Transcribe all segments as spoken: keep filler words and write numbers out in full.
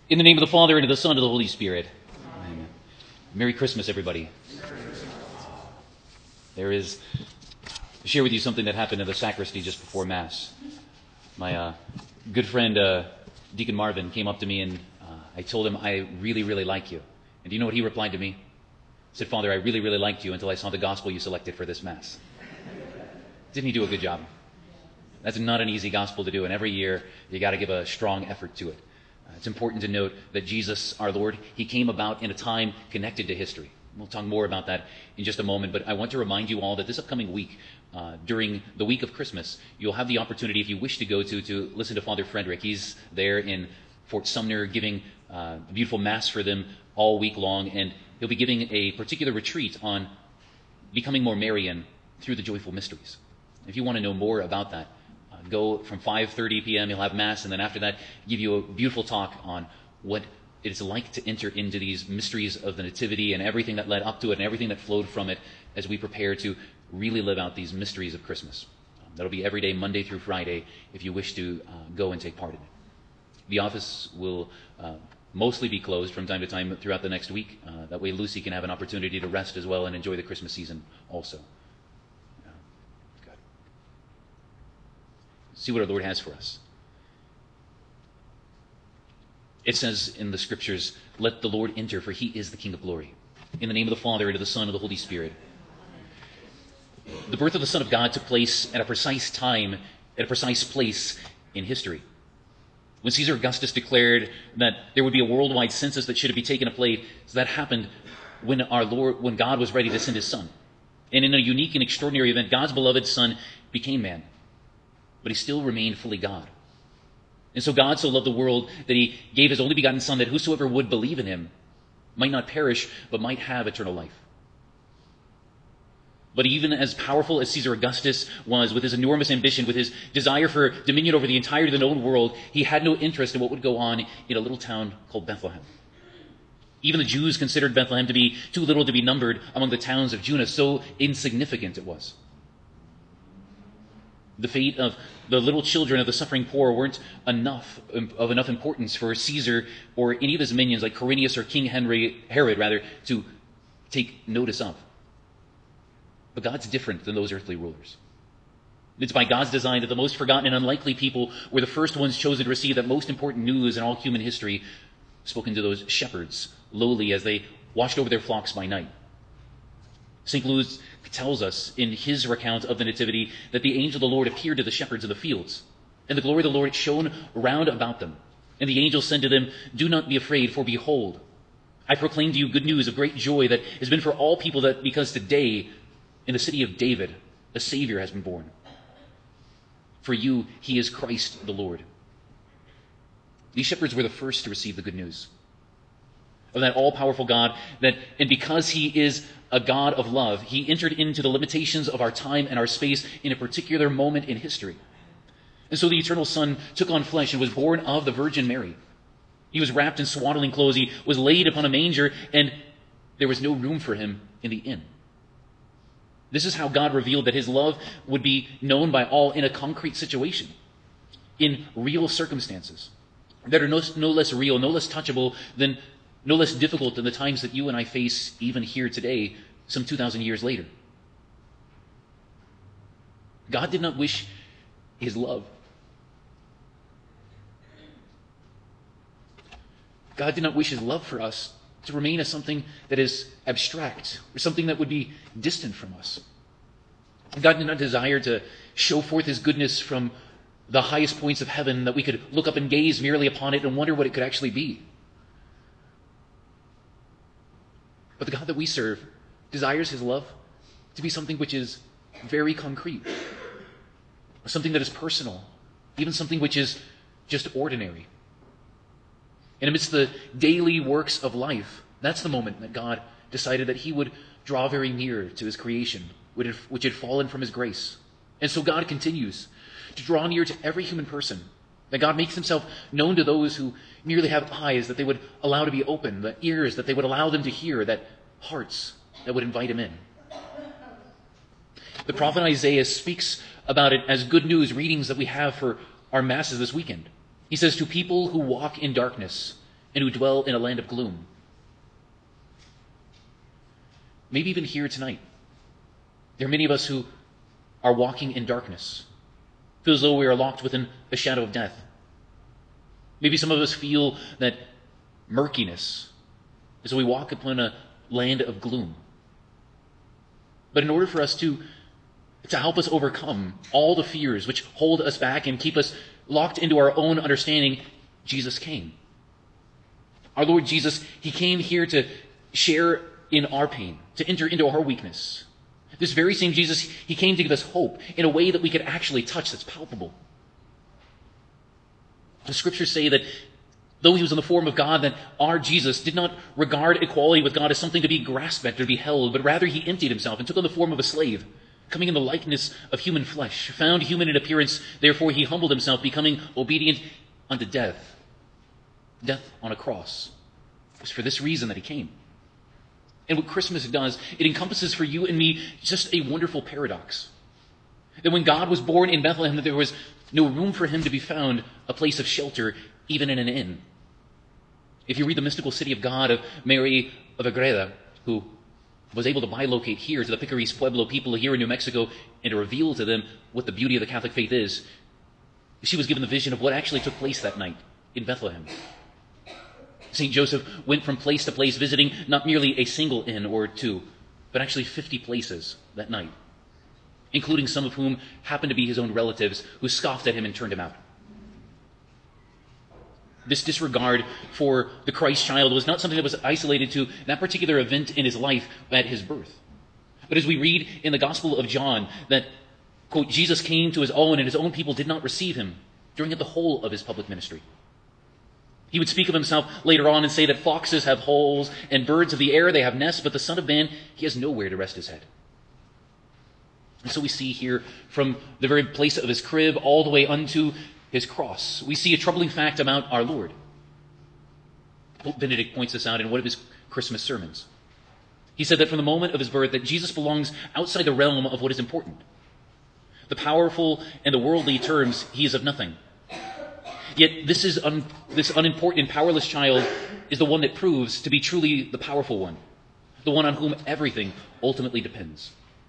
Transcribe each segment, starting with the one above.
In the name of the Father, and of the Son, and of the Holy Spirit. Amen. Merry Christmas, everybody. There is, to share with you something that happened in the sacristy just before Mass. My uh, good friend, uh, Deacon Marvin, came up to me and uh, I told him, I really, really like you. And do you know what he replied to me? He said, Father, I really, really liked you until I saw the gospel you selected for this Mass. Didn't he do a good job? That's not an easy gospel to do, and every year you got to give a strong effort to it. Uh, it's important to note that Jesus, our Lord, he came about in a time connected to history. We'll talk more about that in just a moment, but I want to remind you all that this upcoming week, uh, during the week of Christmas, you'll have the opportunity, if you wish to go to, to listen to Father Frederick. He's there in Fort Sumner giving uh, a beautiful Mass for them all week long, and he'll be giving a particular retreat on becoming more Marian through the joyful mysteries. If you want to know more about that, go from five thirty p.m., you'll have Mass, and then after that, give you a beautiful talk on what it is like to enter into these mysteries of the Nativity and everything that led up to it and everything that flowed from it as we prepare to really live out these mysteries of Christmas. Um, that'll be every day, Monday through Friday, if you wish to uh, go and take part in it. The office will uh, mostly be closed from time to time throughout the next week. Uh, that way Lucy can have an opportunity to rest as well and enjoy the Christmas season also. See what our Lord has for us. It says in the Scriptures, let the Lord enter, for he is the King of glory. In the name of the Father, and of the Son, and of the Holy Spirit. The birth of the Son of God took place at a precise time, at a precise place in history. When Caesar Augustus declared that there would be a worldwide census that should be taken place, so that happened when our Lord, when God was ready to send his Son. And in a unique and extraordinary event, God's beloved Son became man. But he still remained fully God. And so God so loved the world that he gave his only begotten Son, that whosoever would believe in him might not perish, but might have eternal life. But even as powerful as Caesar Augustus was, with his enormous ambition, with his desire for dominion over the entirety of the known world, he had no interest in what would go on in a little town called Bethlehem. Even the Jews considered Bethlehem to be too little to be numbered among the towns of Judah, so insignificant it was. The fate of the little children of the suffering poor weren't enough of enough importance for Caesar or any of his minions like Quirinius or King Henry, Herod rather, to take notice of. But God's different than those earthly rulers. It's by God's design that the most forgotten and unlikely people were the first ones chosen to receive that most important news in all human history, spoken to those shepherds, lowly as they watched over their flocks by night. Saint Louis tells us in his recount of the Nativity that the angel of the Lord appeared to the shepherds of the fields, and the glory of the Lord shone round about them. And the angel said to them, do not be afraid, for behold, I proclaim to you good news of great joy that has been for all people, that because today in the city of David a Savior has been born. For you he is Christ the Lord. These shepherds were the first to receive the good news of that all-powerful God, that, and because he is a God of love, he entered into the limitations of our time and our space in a particular moment in history. And so the eternal Son took on flesh and was born of the Virgin Mary. He was wrapped in swaddling clothes, he was laid upon a manger, and there was no room for him in the inn. This is how God revealed that his love would be known by all in a concrete situation, in real circumstances that are no, no less real, no less touchable than no less difficult than the times that you and I face even here today, some two thousand years later. God did not wish his love. God did not wish his love for us to remain as something that is abstract, or something that would be distant from us. God did not desire to show forth his goodness from the highest points of heaven, that we could look up and gaze merely upon it and wonder what it could actually be. But the God that we serve desires his love to be something which is very concrete, something that is personal, even something which is just ordinary. And amidst the daily works of life, that's the moment that God decided that he would draw very near to his creation, which had fallen from his grace. And so God continues to draw near to every human person. That God makes himself known to those who merely have eyes that they would allow to be open, the ears that they would allow them to hear, that hearts that would invite him in. The prophet Isaiah speaks about it as good news readings that we have for our masses this weekend. He says, to people who walk in darkness and who dwell in a land of gloom. Maybe even here tonight, there are many of us who are walking in darkness, feel as though we are locked within a shadow of death. Maybe some of us feel that murkiness as we walk upon a land of gloom. But in order for us to, to help us overcome all the fears which hold us back and keep us locked into our own understanding, Jesus came. Our Lord Jesus, he came here to share in our pain, to enter into our weakness. This very same Jesus, he came to give us hope in a way that we could actually touch, that's palpable. The scriptures say that though he was in the form of God, that our Jesus did not regard equality with God as something to be grasped at or to be held, but rather he emptied himself and took on the form of a slave, coming in the likeness of human flesh, found human in appearance, therefore he humbled himself, becoming obedient unto death. Death on a cross. It was for this reason that he came. And what Christmas does, it encompasses for you and me just a wonderful paradox. That when God was born in Bethlehem, that there was no room for him to be found a place of shelter, even in an inn. If you read the mystical city of God of Mary of Agreda, who was able to bilocate here to the Picaris Pueblo people here in New Mexico and to reveal to them what the beauty of the Catholic faith is, she was given the vision of what actually took place that night in Bethlehem. Saint Joseph went from place to place visiting not merely a single inn or two, but actually fifty places that night, including some of whom happened to be his own relatives who scoffed at him and turned him out. This disregard for the Christ child was not something that was isolated to that particular event in his life at his birth. But as we read in the Gospel of John that, quote, Jesus came to his own and his own people did not receive him during the whole of his public ministry. He would speak of himself later on and say that foxes have holes and birds of the air, they have nests, but the Son of Man, he has nowhere to rest his head. And so we see here from the very place of his crib all the way unto his cross, we see a troubling fact about our Lord. Pope Benedict points this out in one of his Christmas sermons. He said that from the moment of his birth that Jesus belongs outside the realm of what is important. The powerful and the worldly terms, he is of nothing. Yet this is un, this unimportant and powerless child is the one that proves to be truly the powerful one, the one on whom everything ultimately depends.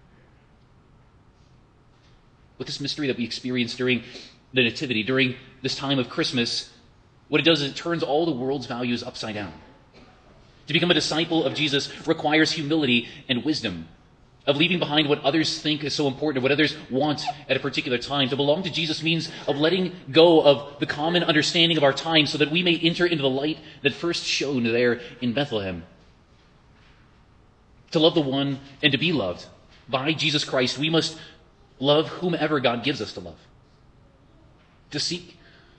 With this mystery that we experience during the Nativity, during this time of Christmas, what it does is it turns all the world's values upside down. To become a disciple of Jesus requires humility and wisdom, of leaving behind what others think is so important, what others want at a particular time. To belong to Jesus means of letting go of the common understanding of our time so that we may enter into the light that first shone there in Bethlehem. To love the one and to be loved by Jesus Christ, we must love whomever God gives us to love. To seek.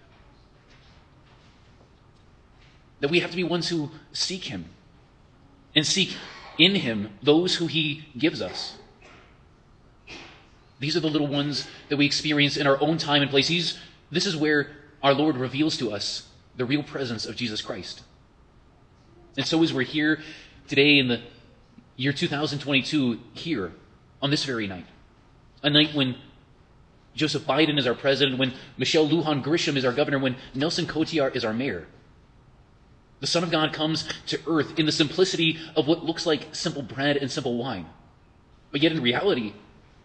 That we have to be ones who seek him and seek in him those who he gives us. These are the little ones that we experience in our own time and place. These, this is where our Lord reveals to us the real presence of Jesus Christ. And so as we're here today in the year two thousand twenty-two, here on this very night, a night when Joseph Biden is our president, when Michelle Lujan Grisham is our governor, when Nelson Cotillard is our mayor, the Son of God comes to earth in the simplicity of what looks like simple bread and simple wine. But yet in reality,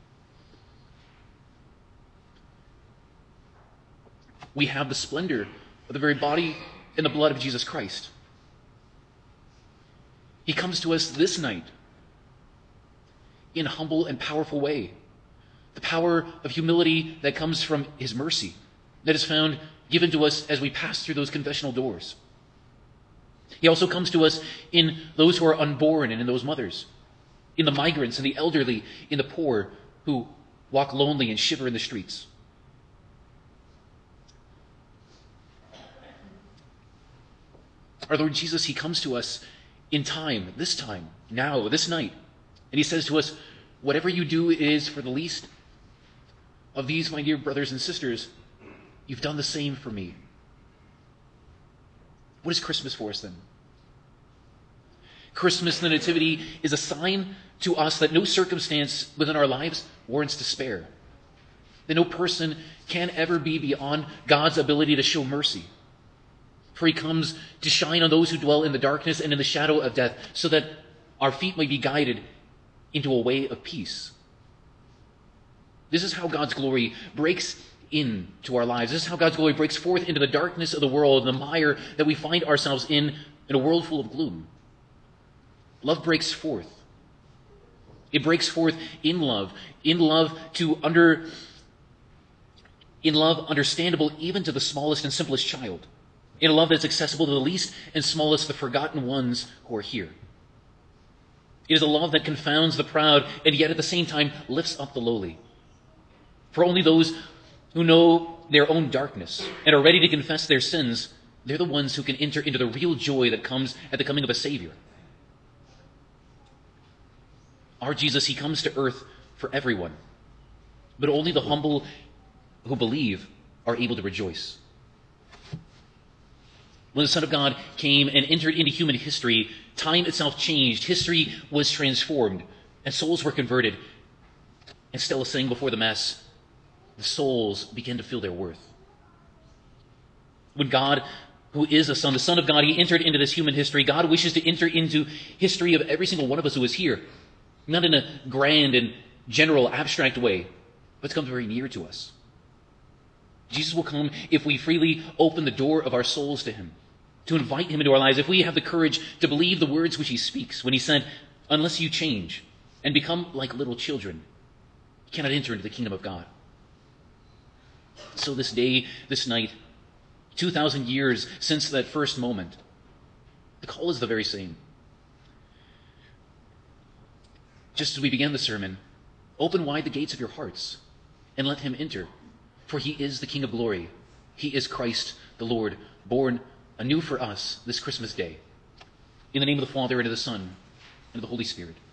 we have the splendor of the very body and the blood of Jesus Christ. He comes to us this night in a humble and powerful way. The power of humility that comes from his mercy, that is found given to us as we pass through those confessional doors. He also comes to us in those who are unborn and in those mothers, in the migrants and the elderly, in the poor who walk lonely and shiver in the streets. Our Lord Jesus, he comes to us in time, this time, now, this night. And he says to us, whatever you do is for the least of these, my dear brothers and sisters, you've done the same for me. What is Christmas for us then? Christmas, the Nativity, is a sign to us that no circumstance within our lives warrants despair. That no person can ever be beyond God's ability to show mercy. For he comes to shine on those who dwell in the darkness and in the shadow of death, so that our feet may be guided into a way of peace. This is how God's glory breaks into our lives. This is how God's glory breaks forth into the darkness of the world, the mire that we find ourselves in, in a world full of gloom. Love breaks forth. It breaks forth in love, in love to under, in love understandable even to the smallest and simplest child, in a love that's accessible to the least and smallest, the forgotten ones who are here. It is a love that confounds the proud and yet at the same time lifts up the lowly. For only those who know their own darkness and are ready to confess their sins, they're the ones who can enter into the real joy that comes at the coming of a Savior. Our Jesus, he comes to earth for everyone, but only the humble who believe are able to rejoice. When the Son of God came and entered into human history, time itself changed, history was transformed, and souls were converted. And Stella sang before the Mass, the souls began to feel their worth. When God, who is the Son, the Son of God, he entered into this human history, God wishes to enter into history of every single one of us who is here. Not in a grand and general, abstract way, but to come very near to us. Jesus will come if we freely open the door of our souls to him, to invite him into our lives, if we have the courage to believe the words which he speaks when he said, unless you change and become like little children, you cannot enter into the kingdom of God. So this day, this night, two thousand years since that first moment, the call is the very same. Just as we began the sermon, open wide the gates of your hearts and let him enter, for he is the King of glory. He is Christ the Lord, born anew for us this Christmas day. In the name of the Father, and of the Son, and of the Holy Spirit.